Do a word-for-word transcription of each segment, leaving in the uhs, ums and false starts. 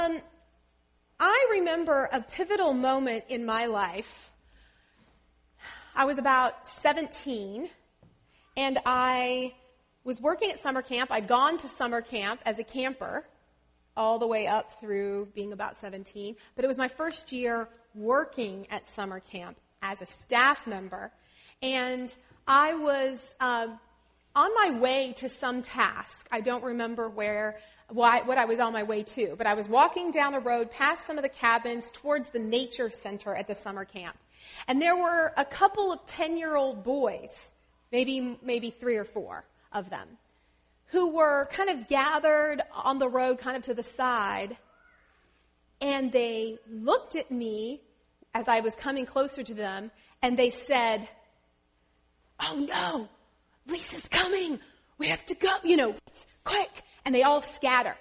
Um, I remember a pivotal moment in my life. I was about seventeen, and I was working at summer camp. I'd gone to summer camp as a camper all the way up through being about seventeen, but it was my first year working at summer camp as a staff member, and I was um, on my way to some task. I don't remember where, why, what I was on my way to, but I was walking down a road past some of the cabins towards the nature center at the summer camp. And there were a couple of ten-year-old boys, maybe maybe three or four of them, who were kind of gathered on the road kind of to the side, and they looked at me as I was coming closer to them, and they said, "Oh no, Lisa's coming. We have to go, you know, quick." And they all scattered.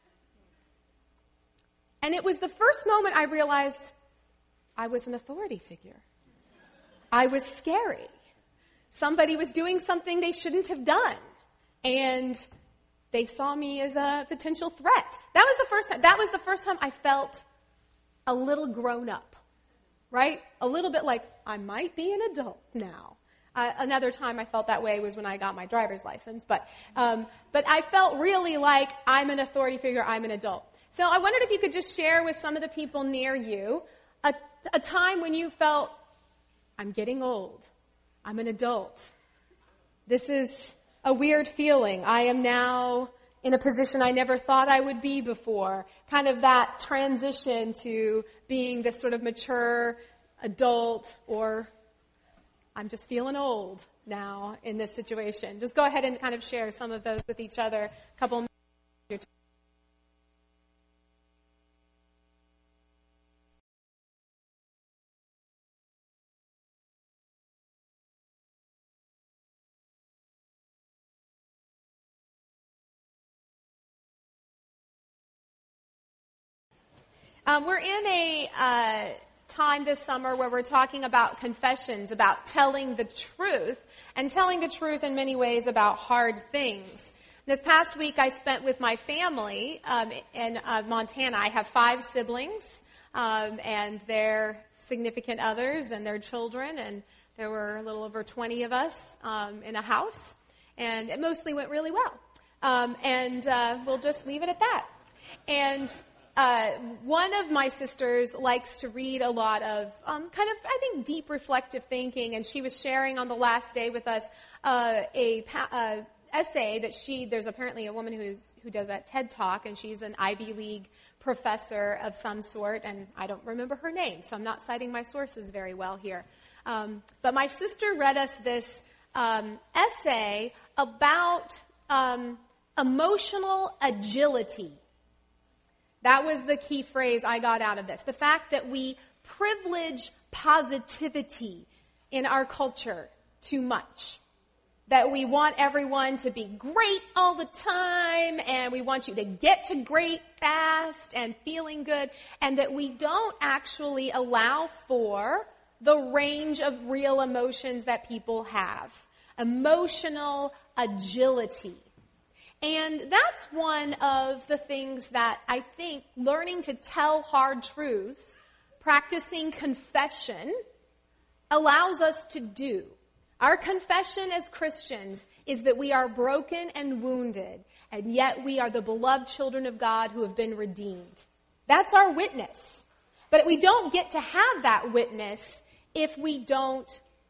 And it was the first moment I realized I was an authority figure. I was scary. Somebody was doing something they shouldn't have done. And they saw me as a potential threat. That was the first time, that was the first time I felt a little grown up, right? A little bit like I might be an adult now. Uh, another time I felt that way was when I got my driver's license, but um, but I felt really like I'm an authority figure, I'm an adult. So I wondered if you could just share with some of the people near you a, a time when you felt, I'm getting old, I'm an adult. This is a weird feeling. I am now in a position I never thought I would be before. Kind of that transition to being this sort of mature adult, or I'm just feeling old now in this situation. Just go ahead and kind of share some of those with each other. A couple of minutes. Um, we're in a uh, time this summer where we're talking about confessions, about telling the truth, and telling the truth in many ways about hard things. This past week I spent with my family um, in uh, Montana. I have five siblings um, and their significant others and their children, and there were a little over twenty of us um, in a house, and it mostly went really well. Um, and uh, we'll just leave it at that. And Uh, one of my sisters likes to read a lot of um, kind of, I think, deep reflective thinking, and she was sharing on the last day with us uh, a pa- uh, essay that she, there's apparently a woman who's who does that TED Talk, and she's an Ivy League professor of some sort, and I don't remember her name, so I'm not citing my sources very well here. Um, but my sister read us this um, essay about um, emotional agility. That was the key phrase I got out of this. The fact that we privilege positivity in our culture too much. That we want everyone to be great all the time, and we want you to get to great fast and feeling good, and that we don't actually allow for the range of real emotions that people have. Emotional agility. And that's one of the things that I think learning to tell hard truths, practicing confession, allows us to do. Our confession as Christians is that we are broken and wounded, and yet we are the beloved children of God who have been redeemed. That's our witness. But we don't get to have that witness if we don't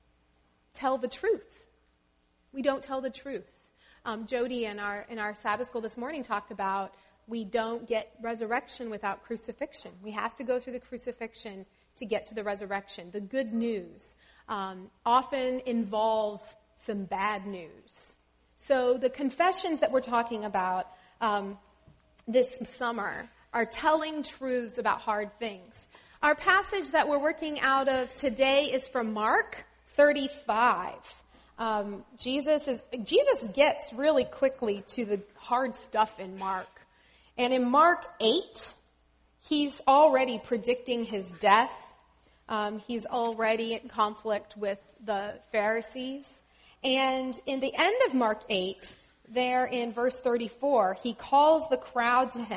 tell the truth. We don't tell the truth. Um, Jody in our in our Sabbath school this morning talked about we don't get resurrection without crucifixion. We have to go through the crucifixion to get to the resurrection. The good news um, often involves some bad news. So the confessions that we're talking about um, this summer are telling truths about hard things. Our passage that we're working out of today is from Mark thirty-five. Um, Jesus is Jesus gets really quickly to the hard stuff in Mark. And in Mark eight, he's already predicting his death. Um, he's already in conflict with the Pharisees. And in the end of Mark eight, there in verse thirty-four, he calls the crowd to him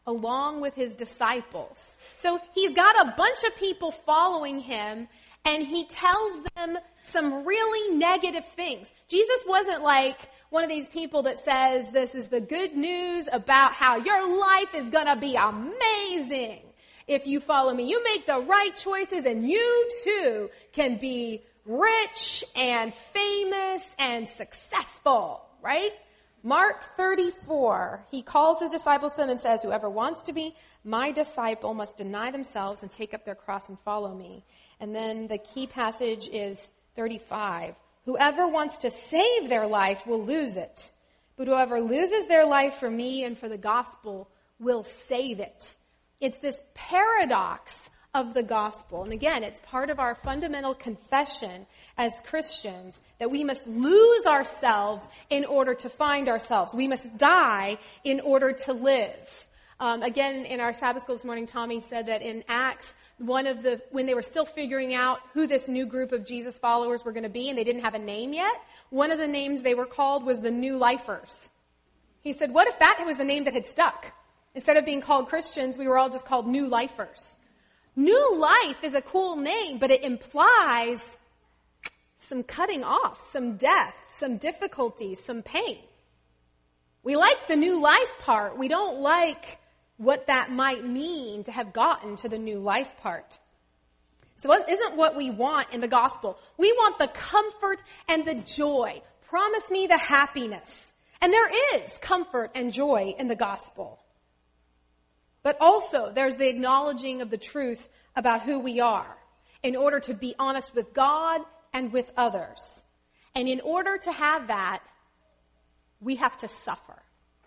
along with his disciples. So he's got a bunch of people following him, and he tells them some really negative things. Jesus wasn't like one of these people that says, this is the good news about how your life is going to be amazing if you follow me. You make the right choices and you too can be rich and famous and successful, right? Mark thirty-four, he calls his disciples to them and says, whoever wants to be my disciple must deny themselves and take up their cross and follow me. And then the key passage is thirty-five. Whoever wants to save their life will lose it. But whoever loses their life for me and for the gospel will save it. It's this paradox of the gospel. And again, it's part of our fundamental confession as Christians that we must lose ourselves in order to find ourselves. We must die in order to live. Um, again, in our Sabbath school this morning, Tommy said that in Acts, one of the, when they were still figuring out who this new group of Jesus followers were going to be, and they didn't have a name yet, one of the names they were called was the New Lifers. He said, what if that was the name that had stuck? Instead of being called Christians, we were all just called New Lifers. New life is a cool name, but it implies some cutting off, some death, some difficulty, some pain. We like the new life part. We don't like what that might mean to have gotten to the new life part. So it isn't what we want in the gospel. We want the comfort and the joy. Promise me the happiness. And there is comfort and joy in the gospel. But also, there's the acknowledging of the truth about who we are in order to be honest with God and with others. And in order to have that, we have to suffer.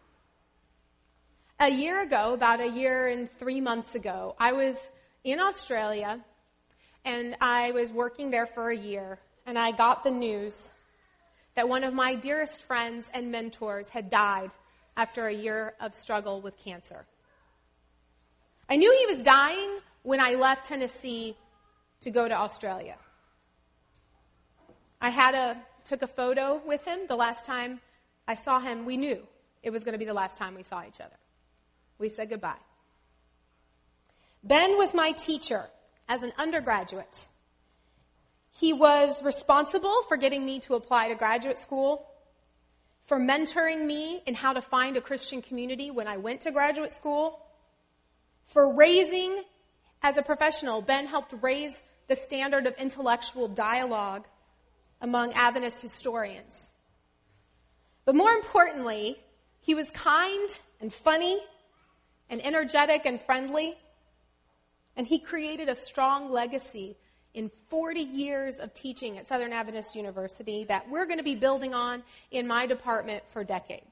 A year ago, about a year and three months ago, I was in Australia, and I was working there for a year, and I got the news that one of my dearest friends and mentors had died after a year of struggle with cancer. I knew he was dying when I left Tennessee to go to Australia. I had a took a photo with him the last time I saw him. We knew it was going to be the last time we saw each other. We said goodbye. Ben was my teacher as an undergraduate. He was responsible for getting me to apply to graduate school, for mentoring me in how to find a Christian community when I went to graduate school, for raising, as a professional, Ben helped raise the standard of intellectual dialogue among Adventist historians. But more importantly, he was kind and funny and energetic and friendly, and he created a strong legacy in forty years of teaching at Southern Adventist University that we're going to be building on in my department for decades.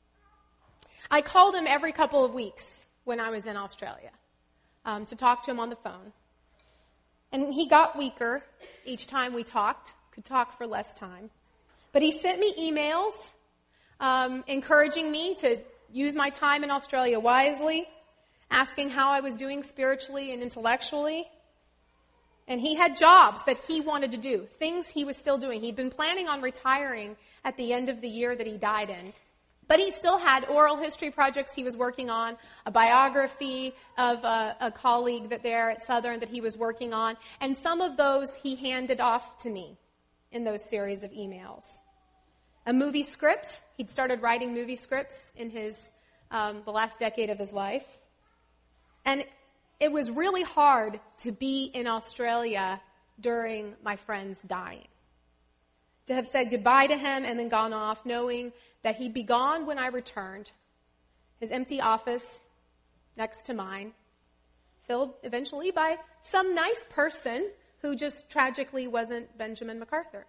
I called him every couple of weeks when I was in Australia um, to talk to him on the phone. And he got weaker each time we talked, could talk for less time. But he sent me emails um, encouraging me to use my time in Australia wisely, asking how I was doing spiritually and intellectually. And he had jobs that he wanted to do, things he was still doing. He'd been planning on retiring at the end of the year that he died in. But he still had oral history projects he was working on, a biography of a, a colleague that there at Southern that he was working on, and some of those he handed off to me in those series of emails. A movie script. He'd started writing movie scripts in his um, the last decade of his life. And it was really hard to be in Australia during my friend's dying. To have said goodbye to him and then gone off knowing that he'd be gone when I returned. His empty office next to mine, filled eventually by some nice person who just tragically wasn't Benjamin MacArthur.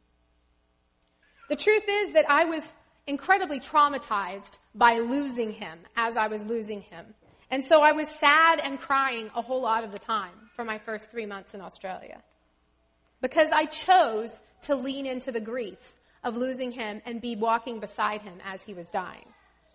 The truth is that I was incredibly traumatized by losing him as I was losing him. And so I was sad and crying a whole lot of the time for my first three months in Australia. Because I chose to lean into the grief of losing him and be walking beside him as he was dying.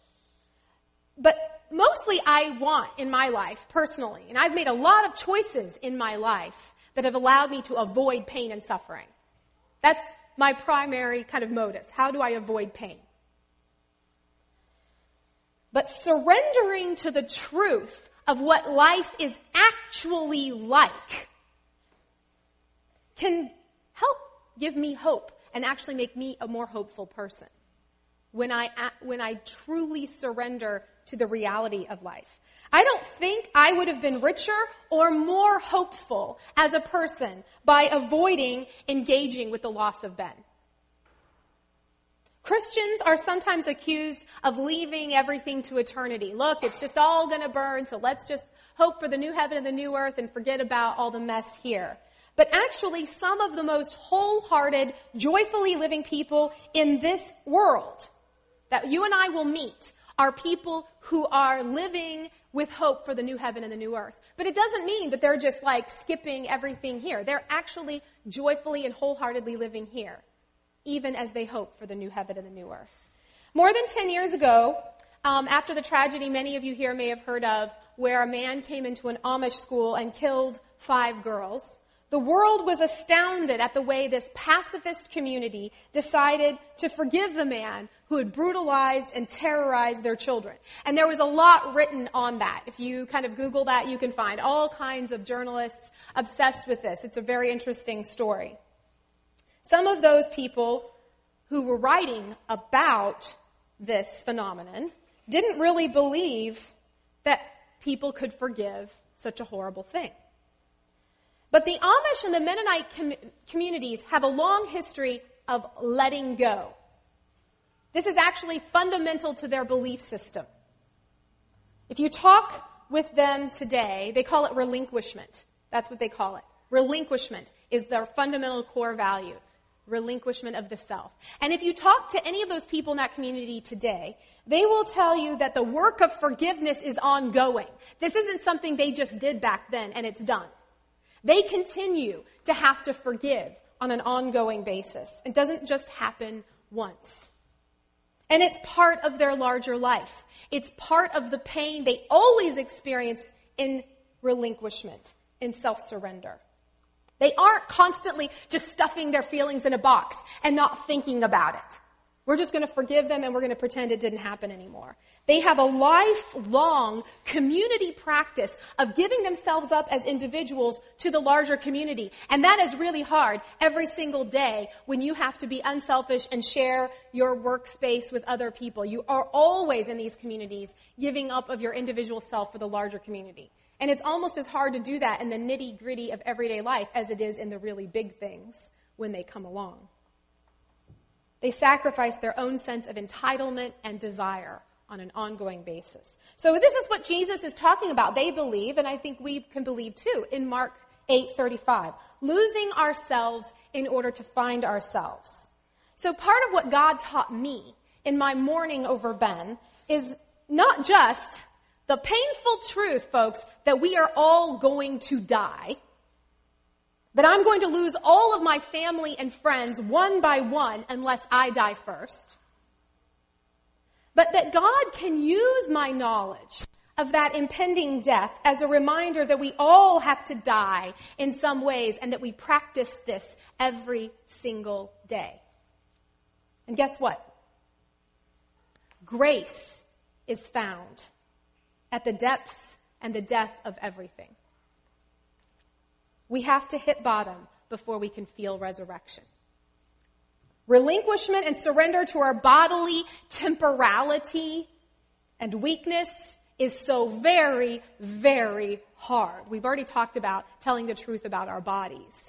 But mostly I want in my life, personally, and I've made a lot of choices in my life that have allowed me to avoid pain and suffering. That's my primary kind of motive. How do I avoid pain? But surrendering to the truth of what life is actually like can help give me hope and actually make me a more hopeful person when I, when I truly surrender to the reality of life. I don't think I would have been richer or more hopeful as a person by avoiding engaging with the loss of Ben. Christians are sometimes accused of leaving everything to eternity. Look, it's just all going to burn, so let's just hope for the new heaven and the new earth and forget about all the mess here. But actually, some of the most wholehearted, joyfully living people in this world that you and I will meet are people who are living with hope for the new heaven and the new earth. But it doesn't mean that they're just like skipping everything here. They're actually joyfully and wholeheartedly living here, even as they hope for the new heaven and the new earth. More than ten years ago, um, after the tragedy many of you here may have heard of, where a man came into an Amish school and killed five girls, the world was astounded at the way this pacifist community decided to forgive the man who had brutalized and terrorized their children. And there was a lot written on that. If you kind of Google that, you can find all kinds of journalists obsessed with this. It's a very interesting story. Some of those people who were writing about this phenomenon didn't really believe that people could forgive such a horrible thing. But the Amish and the Mennonite com- communities have a long history of letting go. This is actually fundamental to their belief system. If you talk with them today, they call it relinquishment. That's what they call it. Relinquishment is their fundamental core value. Relinquishment of the self. And if you talk to any of those people in that community today, they will tell you that the work of forgiveness is ongoing. This isn't something they just did back then and it's done. They continue to have to forgive on an ongoing basis. It doesn't just happen once. And it's part of their larger life. It's part of the pain they always experience in relinquishment, in self-surrender. They aren't constantly just stuffing their feelings in a box and not thinking about it. We're just going to forgive them and we're going to pretend it didn't happen anymore. They have a lifelong community practice of giving themselves up as individuals to the larger community. And that is really hard every single day when you have to be unselfish and share your workspace with other people. You are always in these communities giving up of your individual self for the larger community. And it's almost as hard to do that in the nitty-gritty of everyday life as it is in the really big things when they come along. They sacrifice their own sense of entitlement and desire on an ongoing basis. So this is what Jesus is talking about. They believe, and I think we can believe too, in Mark eight thirty-five, losing ourselves in order to find ourselves. So part of what God taught me in my mourning over Ben is not just the painful truth, folks, that we are all going to die, that I'm going to lose all of my family and friends one by one unless I die first, but that God can use my knowledge of that impending death as a reminder that we all have to die in some ways and that we practice this every single day. And guess what? Grace is found at the depths and the death of everything. We have to hit bottom before we can feel resurrection. Relinquishment and surrender to our bodily temporality and weakness is so very, very hard. We've already talked about telling the truth about our bodies.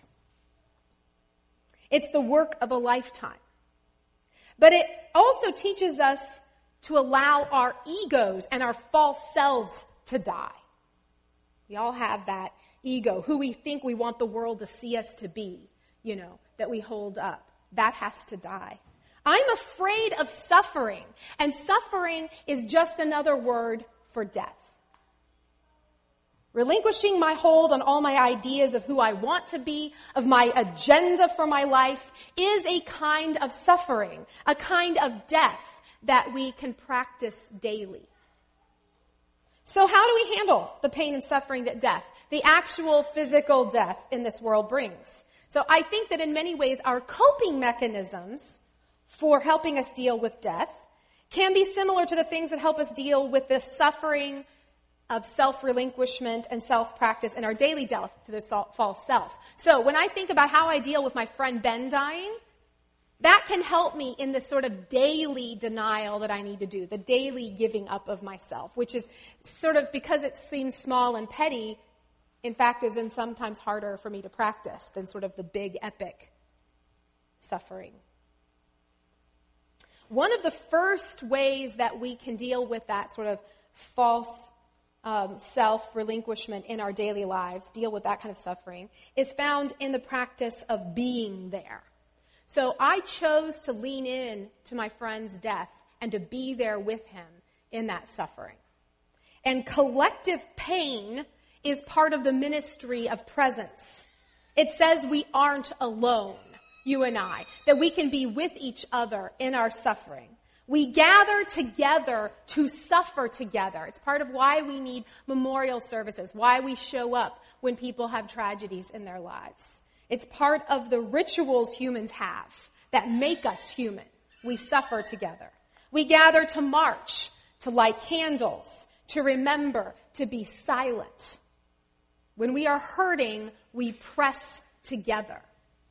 It's the work of a lifetime. But it also teaches us to allow our egos and our false selves to die. We all have that ego, who we think we want the world to see us to be, you know, that we hold up. That has to die. I'm afraid of suffering, and suffering is just another word for death. Relinquishing my hold on all my ideas of who I want to be, of my agenda for my life, is a kind of suffering, a kind of death that we can practice daily. So how do we handle the pain and suffering that death, the actual physical death in this world brings? So I think that in many ways our coping mechanisms for helping us deal with death can be similar to the things that help us deal with the suffering of self-relinquishment and self-practice in our daily death to the false self. So when I think about how I deal with my friend Ben dying, that can help me in the sort of daily denial that I need to do, the daily giving up of myself, which is sort of, because it seems small and petty, in fact is in sometimes harder for me to practice than sort of the big epic suffering. One of the first ways that we can deal with that sort of false um, self-relinquishment in our daily lives, deal with that kind of suffering, is found in the practice of being there. So I chose to lean in to my friend's death and to be there with him in that suffering. And collective pain is part of the ministry of presence. It says we aren't alone, you and I, that we can be with each other in our suffering. We gather together to suffer together. It's part of why we need memorial services, why we show up when people have tragedies in their lives. It's part of the rituals humans have that make us human. We suffer together. We gather to march, to light candles, to remember, to be silent. When we are hurting, we press together.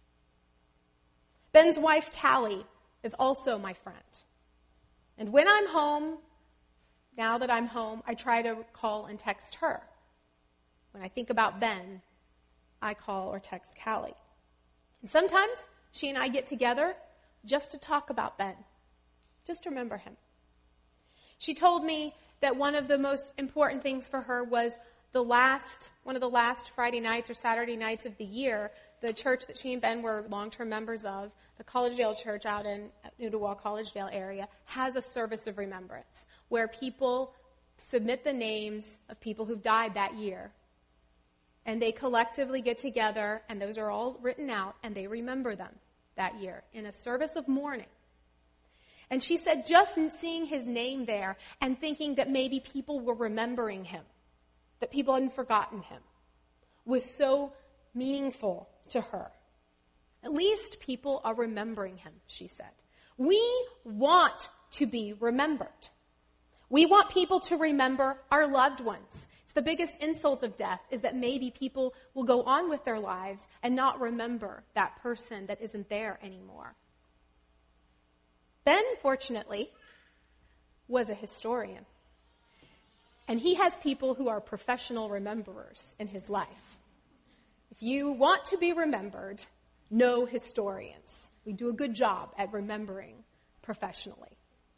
Ben's wife, Callie, is also my friend. And when I'm home, now that I'm home, I try to call and text her. When I think about Ben, I call or text Callie. And sometimes she and I get together just to talk about Ben, just to remember him. She told me that one of the most important things for her was the last, one of the last Friday nights or Saturday nights of the year, the church that she and Ben were long-term members of, the Collegedale Church out in Ottawa, Collegedale area, has a service of remembrance where people submit the names of people who've died that year. And they collectively get together, and those are all written out, and they remember them that year in a service of mourning. And she said just seeing his name there and thinking that maybe people were remembering him, that people hadn't forgotten him, was so meaningful to her. At least people are remembering him, she said. We want to be remembered. We want people to remember our loved ones. It's the biggest insult of death is that maybe people will go on with their lives and not remember that person that isn't there anymore. Ben, fortunately, was a historian. And he has people who are professional rememberers in his life. If you want to be remembered, know historians. We do a good job at remembering professionally.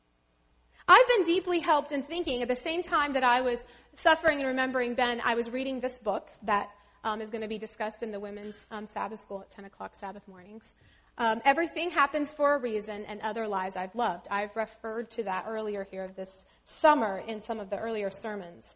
I've been deeply helped in thinking at the same time that I was suffering and remembering Ben, I was reading this book that um, is going to be discussed in the women's um, Sabbath school at ten o'clock Sabbath mornings. Um, Everything Happens for a Reason and Other Lies I've Loved. I've referred to that earlier here this summer in some of the earlier sermons.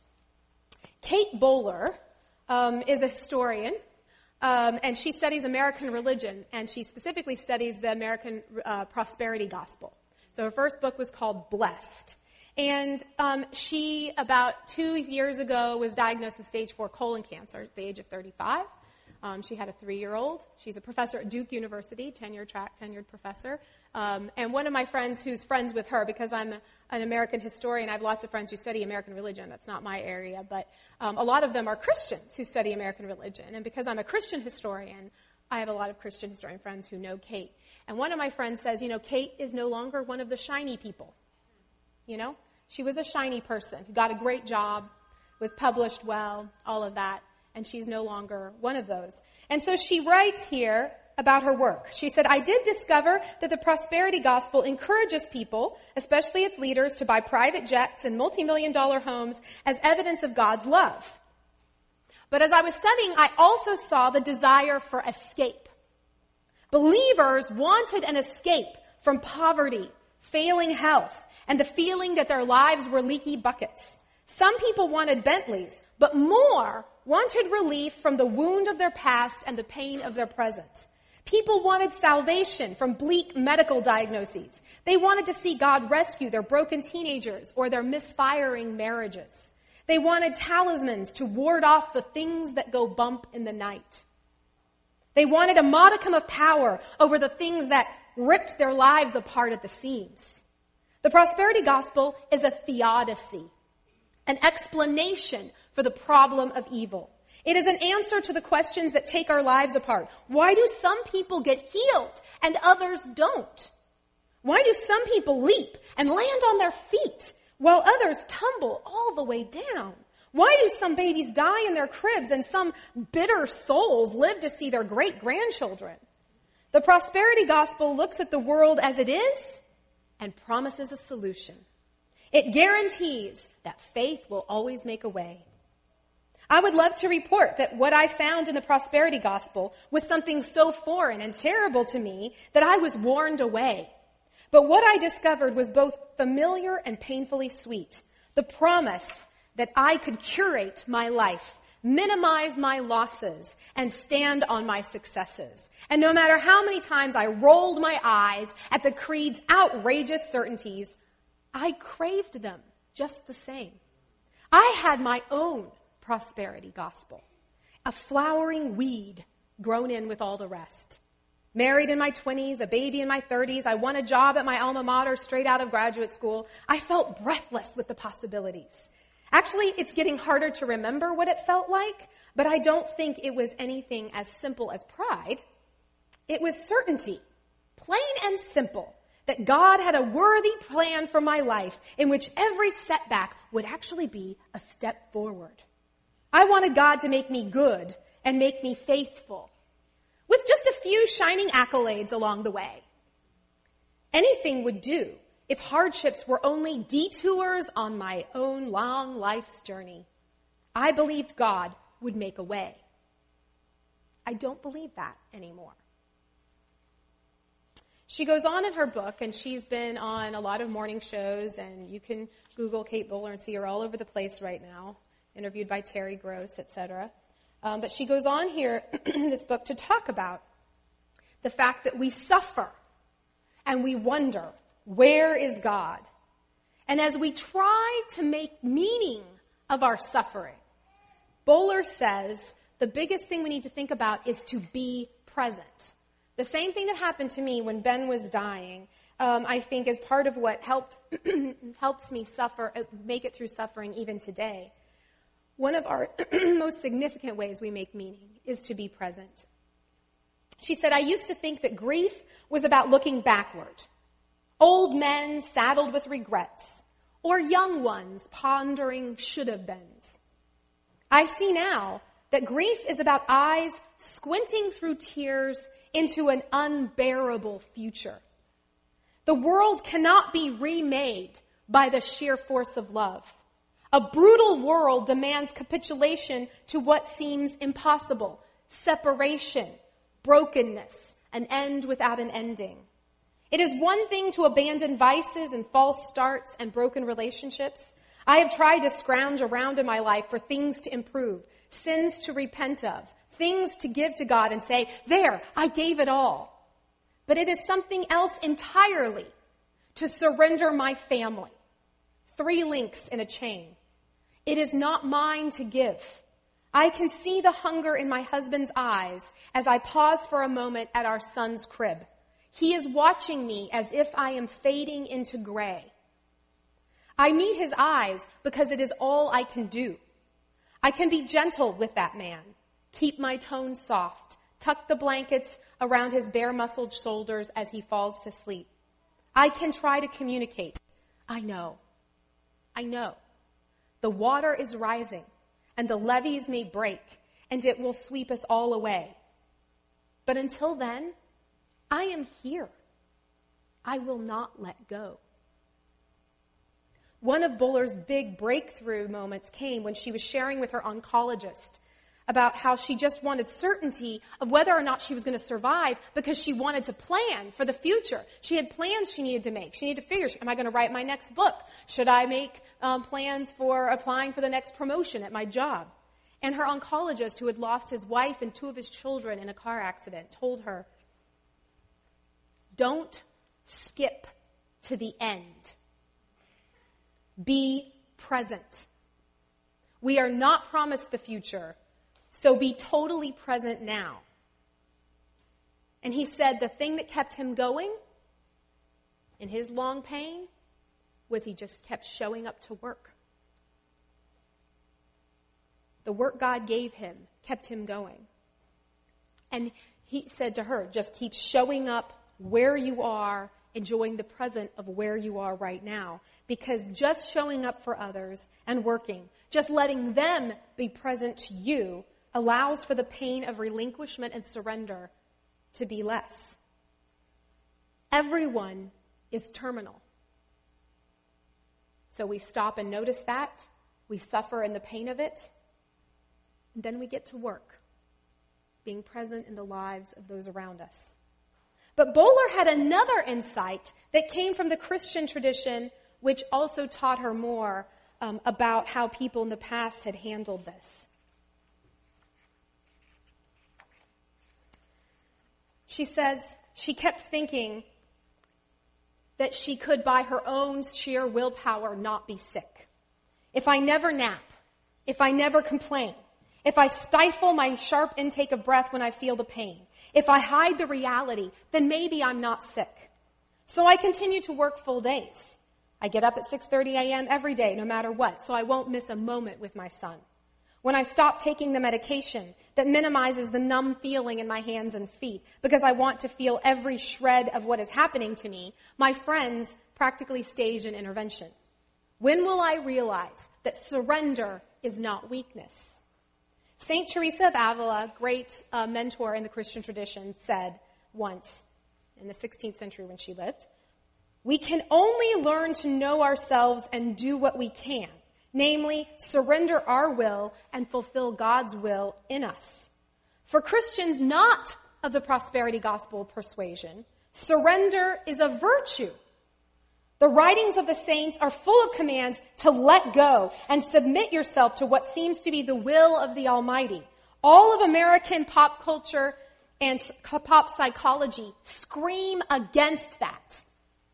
Kate Bowler um, is a historian, um, and she studies American religion, and she specifically studies the American uh, prosperity gospel. So her first book was called Blessed. And um, she, about two years ago, was diagnosed with stage four colon cancer at the age of thirty-five. Um, she had a three-year-old. She's a professor at Duke University, tenure track, tenured professor. Um, and one of my friends who's friends with her, because I'm an American historian, I have lots of friends who study American religion. That's not my area, but um, a lot of them are Christians who study American religion. And because I'm a Christian historian, I have a lot of Christian historian friends who know Kate. And one of my friends says, you know, Kate is no longer one of the shiny people. You know, she was a shiny person who got a great job, was published well, all of that. And she's no longer one of those. And so she writes here about her work. She said, I did discover that the prosperity gospel encourages people, especially its leaders, to buy private jets and multi-million dollar homes as evidence of God's love. But as I was studying, I also saw the desire for escape. Believers wanted an escape from poverty, failing health, and the feeling that their lives were leaky buckets. Some people wanted Bentleys, but more wanted relief from the wound of their past and the pain of their present. People wanted salvation from bleak medical diagnoses. They wanted to see God rescue their broken teenagers or their misfiring marriages. They wanted talismans to ward off the things that go bump in the night. They wanted a modicum of power over the things that ripped their lives apart at the seams. The prosperity gospel is a theodicy, an explanation for the problem of evil. It is an answer to the questions that take our lives apart. Why do some people get healed and others don't? Why do some people leap and land on their feet while others tumble all the way down? Why do some babies die in their cribs and some bitter souls live to see their great-grandchildren? The prosperity gospel looks at the world as it is and promises a solution. It guarantees that faith will always make a way. I would love to report that what I found in the prosperity gospel was something so foreign and terrible to me that I was warned away. But what I discovered was both familiar and painfully sweet. The promise that I could curate my life, minimize my losses, and stand on my successes. And no matter how many times I rolled my eyes at the creed's outrageous certainties, I craved them just the same. I had my own prosperity gospel, a flowering weed grown in with all the rest. Married in my twenties, a baby in my thirties, I won a job at my alma mater straight out of graduate school. I felt breathless with the possibilities. Actually, it's getting harder to remember what it felt like, but I don't think it was anything as simple as pride. It was certainty, plain and simple, that God had a worthy plan for my life in which every setback would actually be a step forward. I wanted God to make me good and make me faithful, with just a few shining accolades along the way. Anything would do if hardships were only detours on my own long life's journey. I believed God would make a way. I don't believe that anymore. She goes on in her book, and she's been on a lot of morning shows, and you can Google Kate Bowler and see her all over the place right now, interviewed by Terry Gross, et cetera. Um, but she goes on here in this book to talk about the fact that we suffer and we wonder, where is God? And as we try to make meaning of our suffering, Bowler says the biggest thing we need to think about is to be present. The same thing that happened to me when Ben was dying, um, I think is part of what helped helps me suffer, make it through suffering even today. One of our most significant ways we make meaning is to be present. She said, I used to think that grief was about looking backward. Old men saddled with regrets, or young ones pondering should-have-beens. I see now that grief is about eyes squinting through tears into an unbearable future. The world cannot be remade by the sheer force of love. A brutal world demands capitulation to what seems impossible, separation, brokenness, an end without an ending. It is one thing to abandon vices and false starts and broken relationships. I have tried to scrounge around in my life for things to improve, sins to repent of, things to give to God and say, there, I gave it all. But it is something else entirely to surrender my family. Three links in a chain. It is not mine to give. I can see the hunger in my husband's eyes as I pause for a moment at our son's crib. He is watching me as if I am fading into gray. I meet his eyes because it is all I can do. I can be gentle with that man, keep my tone soft, tuck the blankets around his bare-muscled shoulders as he falls to sleep. I can try to communicate. I know. I know. The water is rising, and the levees may break, and it will sweep us all away. But until then, I am here. I will not let go. One of Bowler's big breakthrough moments came when she was sharing with her oncologist about how she just wanted certainty of whether or not she was going to survive because she wanted to plan for the future. She had plans she needed to make. She needed to figure, am I going to write my next book? Should I make um, plans for applying for the next promotion at my job? And her oncologist, who had lost his wife and two of his children in a car accident, told her, don't skip to the end. Be present. We are not promised the future, so be totally present now. And he said the thing that kept him going in his long pain was he just kept showing up to work. The work God gave him kept him going. And he said to her, just keep showing up where you are, enjoying the present of where you are right now. Because just showing up for others and working, just letting them be present to you, allows for the pain of relinquishment and surrender to be less. Everyone is terminal. So we stop and notice that. We suffer in the pain of it. And then we get to work, being present in the lives of those around us. But Bowler had another insight that came from the Christian tradition, which also taught her more um, about how people in the past had handled this. She says she kept thinking that she could, by her own sheer willpower, not be sick. If I never nap, if I never complain, if I stifle my sharp intake of breath when I feel the pain, if I hide the reality, then maybe I'm not sick. So I continue to work full days. I get up at six thirty a.m. every day, no matter what, so I won't miss a moment with my son. When I stop taking the medication that minimizes the numb feeling in my hands and feet because I want to feel every shred of what is happening to me, my friends practically stage an intervention. When will I realize that surrender is not weakness? Saint Teresa of Avila, great uh, mentor in the Christian tradition, said once in the sixteenth century when she lived, we can only learn to know ourselves and do what we can. Namely, surrender our will and fulfill God's will in us. For Christians not of the prosperity gospel persuasion, surrender is a virtue. The writings of the saints are full of commands to let go and submit yourself to what seems to be the will of the Almighty. All of American pop culture and pop psychology scream against that.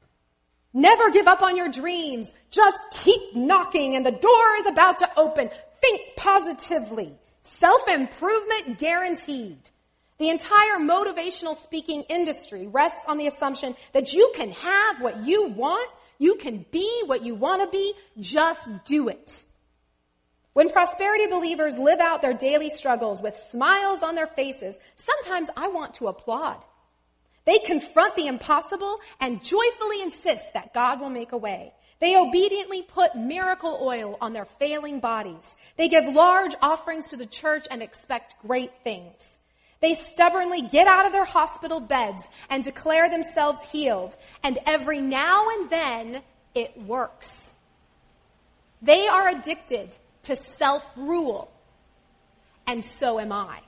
Never give up on your dreams. Just keep knocking and the door is about to open. Think positively. Self-improvement guaranteed. The entire motivational speaking industry rests on the assumption that you can have what you want, you can be what you want to be, just do it. When prosperity believers live out their daily struggles with smiles on their faces, sometimes I want to applaud. They confront the impossible and joyfully insist that God will make a way. They obediently put miracle oil on their failing bodies. They give large offerings to the church and expect great things. They stubbornly get out of their hospital beds and declare themselves healed. And every now and then, it works. They are addicted to self-rule. And so am I.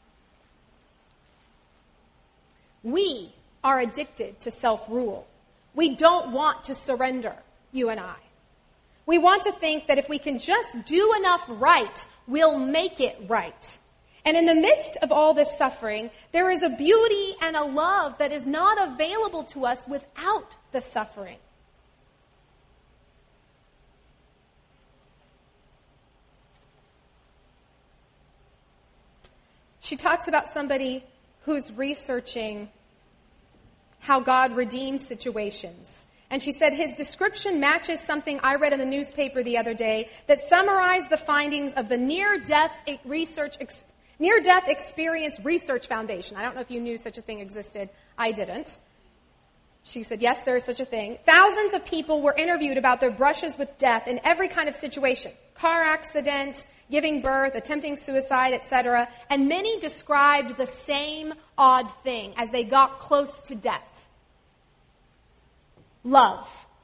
We are addicted to self-rule. We don't want to surrender, you and I. We want to think that if we can just do enough right, we'll make it right. And in the midst of all this suffering, there is a beauty and a love that is not available to us without the suffering. She talks about somebody who's researching how God redeems situations. And she said his description matches something I read in the newspaper the other day that summarized the findings of the Near-Death Research Near-Death Experience Research Foundation. I don't know if you knew such a thing existed. I didn't. She said, yes, there is such a thing. Thousands of people were interviewed about their brushes with death in every kind of situation. Car accident, giving birth, attempting suicide, et cetera. And many described the same odd thing as they got close to death. Love.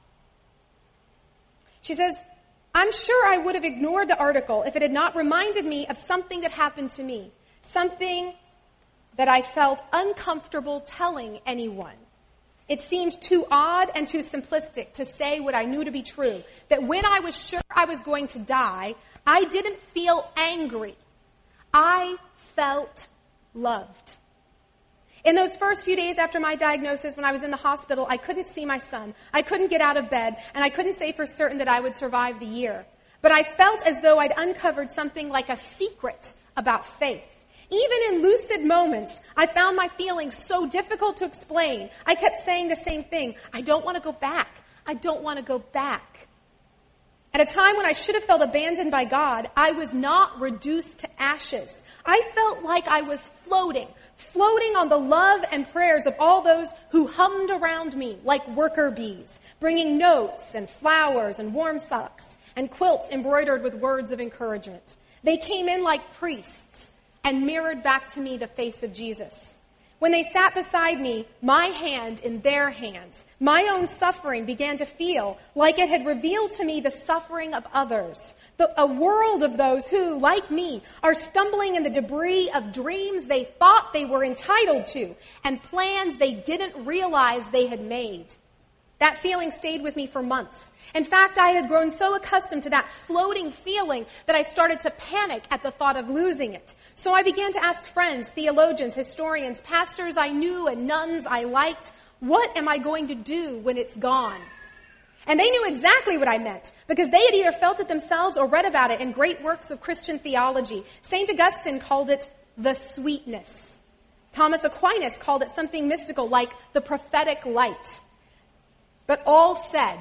She says, I'm sure I would have ignored the article if it had not reminded me of something that happened to me. Something that I felt uncomfortable telling anyone. It seemed too odd and too simplistic to say what I knew to be true. That when I was sure I was going to die, I didn't feel angry. I felt loved. In those first few days after my diagnosis, when I was in the hospital, I couldn't see my son. I couldn't get out of bed, and I couldn't say for certain that I would survive the year. But I felt as though I'd uncovered something like a secret about faith. Even in lucid moments, I found my feelings so difficult to explain. I kept saying the same thing. I don't want to go back. I don't want to go back. At a time when I should have felt abandoned by God, I was not reduced to ashes. I felt like I was floating, floating on the love and prayers of all those who hummed around me like worker bees, bringing notes and flowers and warm socks and quilts embroidered with words of encouragement. They came in like priests and mirrored back to me the face of Jesus. When they sat beside me, my hand in their hands, my own suffering began to feel like it had revealed to me the suffering of others. The, a world of those who, like me, are stumbling in the debris of dreams they thought they were entitled to and plans they didn't realize they had made. That feeling stayed with me for months. In fact, I had grown so accustomed to that floating feeling that I started to panic at the thought of losing it. So I began to ask friends, theologians, historians, pastors I knew, and nuns I liked, what am I going to do when it's gone? And they knew exactly what I meant, because they had either felt it themselves or read about it in great works of Christian theology. Saint Augustine called it the sweetness. Thomas Aquinas called it something mystical like the prophetic light. But all said,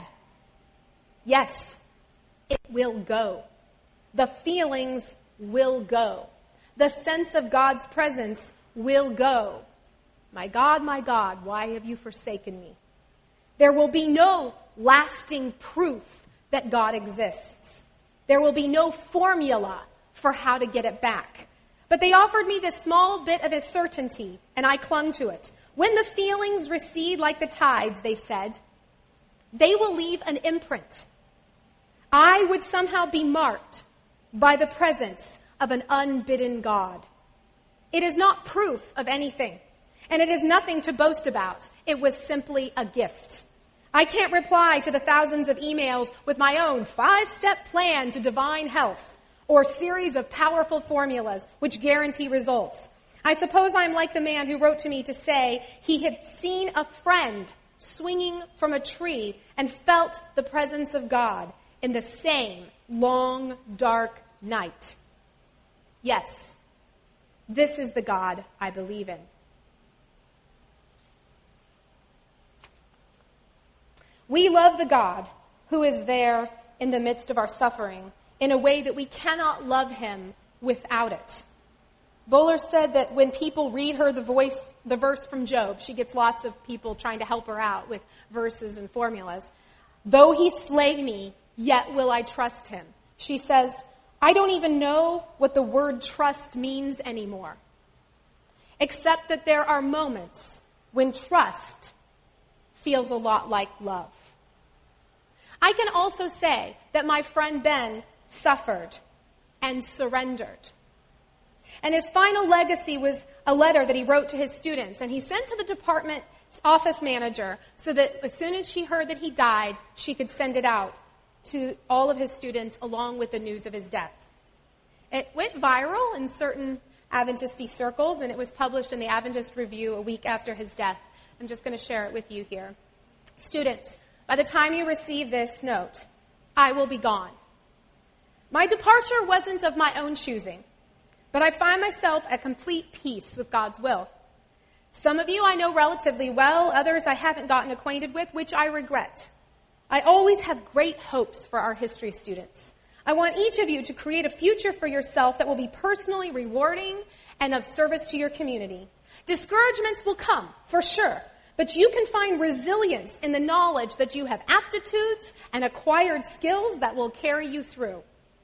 yes, it will go. The feelings will go. The sense of God's presence will go. My God, my God, why have you forsaken me? There will be no lasting proof that God exists. There will be no formula for how to get it back. But they offered me this small bit of a certainty, and I clung to it. When the feelings recede like the tides, they said, they will leave an imprint. I would somehow be marked by the presence of an unbidden God. It is not proof of anything, and it is nothing to boast about. It was simply a gift. I can't reply to the thousands of emails with my own five-step plan to divine health or series of powerful formulas which guarantee results. I suppose I'm like the man who wrote to me to say he had seen a friend swinging from a tree and felt the presence of God in the same long, dark night. Yes, this is the God I believe in. We love the God who is there in the midst of our suffering in a way that we cannot love him without it. Bowler said that when people read her the voice, the verse from Job, she gets lots of people trying to help her out with verses and formulas. Though he slay me, yet will I trust him. She says, I don't even know what the word trust means anymore, except that there are moments when trust feels a lot like love. I can also say that my friend Ben suffered and surrendered. And his final legacy was a letter that he wrote to his students, and he sent to the department office manager so that as soon as she heard that he died, she could send it out to all of his students along with the news of his death. It went viral in certain Adventist circles, and it was published in the Adventist Review a week after his death. I'm just going to share it with you here. Students, by the time you receive this note, I will be gone. My departure wasn't of my own choosing, but I find myself at complete peace with God's will. Some of you I know relatively well, others I haven't gotten acquainted with, which I regret. I always have great hopes for our history students. I want each of you to create a future for yourself that will be personally rewarding and of service to your community. Discouragements will come, for sure, but you can find resilience in the knowledge that you have aptitudes and acquired skills that will carry you through.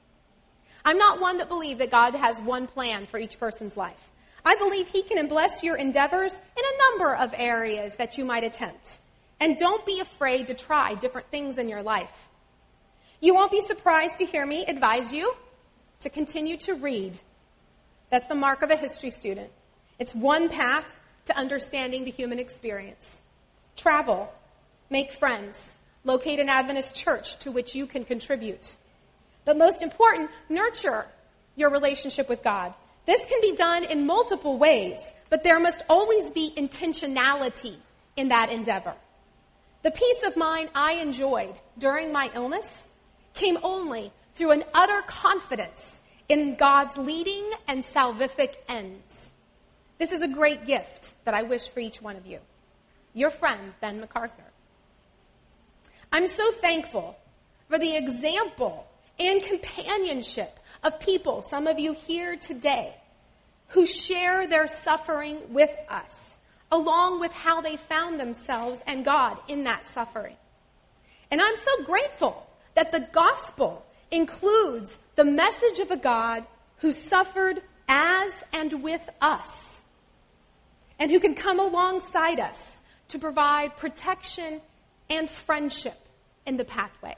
I'm not one that believes that God has one plan for each person's life. I believe he can bless your endeavors in a number of areas that you might attempt. And don't be afraid to try different things in your life. You won't be surprised to hear me advise you to continue to read. That's the mark of a history student. It's one path to understanding the human experience. Travel, make friends, locate an Adventist church to which you can contribute. But most important, nurture your relationship with God. This can be done in multiple ways, but there must always be intentionality in that endeavor. The peace of mind I enjoyed during my illness came only through an utter confidence in God's leading and salvific ends. This is a great gift that I wish for each one of you. Your friend, Ben MacArthur. I'm so thankful for the example and companionship of people, some of you here today, who share their suffering with us, along with how they found themselves and God in that suffering. And I'm so grateful that the gospel includes the message of a God who suffered as and with us, and who can come alongside us to provide protection and friendship in the pathway.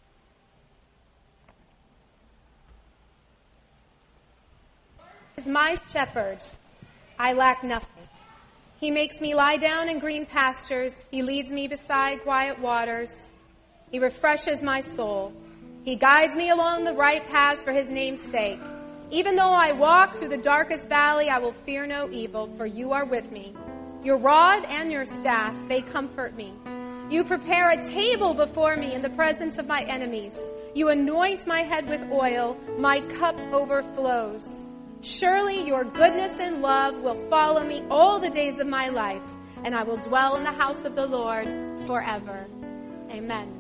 He is my shepherd, I lack nothing. He makes me lie down in green pastures. He leads me beside quiet waters. He refreshes my soul. He guides me along the right paths for his name's sake. Even though I walk through the darkest valley, I will fear no evil, for you are with me. Your rod and your staff, they comfort me. You prepare a table before me in the presence of my enemies. You anoint my head with oil. My cup overflows. Surely your goodness and love will follow me all the days of my life, and I will dwell in the house of the Lord forever. Amen.